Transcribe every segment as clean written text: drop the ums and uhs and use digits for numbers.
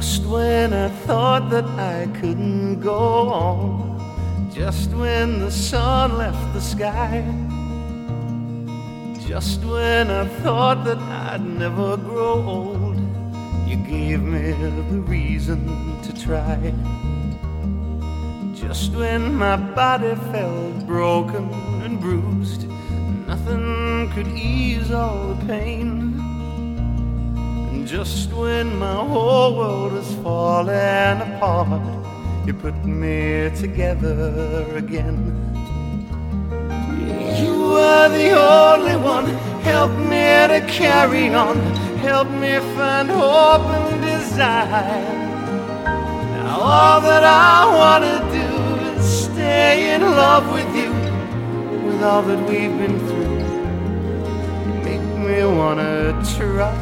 Just when I thought that I couldn't go on, just when the sun left the sky, just when I thought that I'd never grow old, you gave me the reason to try. Just when my body felt broken and bruised, nothing could ease all the pain. And just when my whole world was falling apart, you put me together again. You were the only one, help me to carry on, help me find hope and desire. Now all that I want to do is stay in love with you, with all that we've been through. You make me want to try.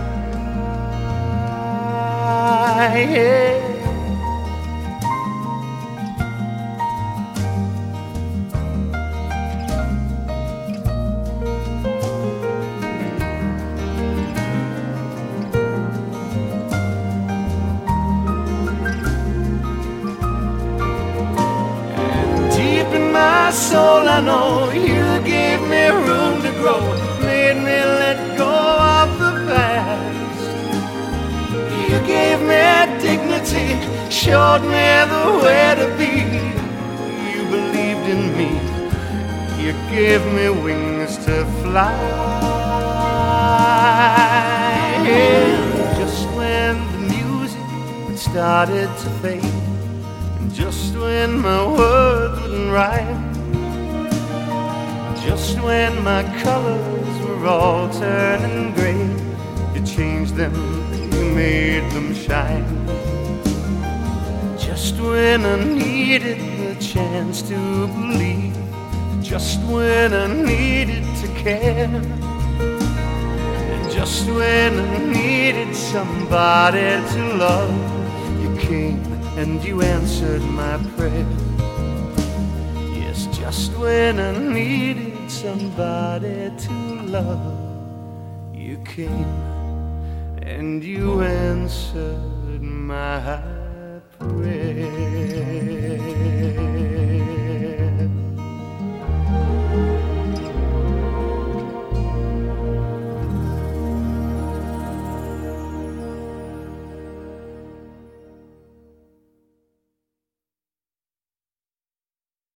Yeah. My soul, I know you gave me room to grow, made me let go of the past. You gave me dignity, showed me the way to be. You believed in me, you gave me wings to fly. Just when the music started to fade, just when my words wouldn't rhyme, just when my colors were all turning gray, you changed them, you made them shine. Just when I needed the chance to believe, just when I needed to care, and just when I needed somebody to love, you came and you answered my prayer. Yes, just when I needed somebody to love, you came and you answered my prayer.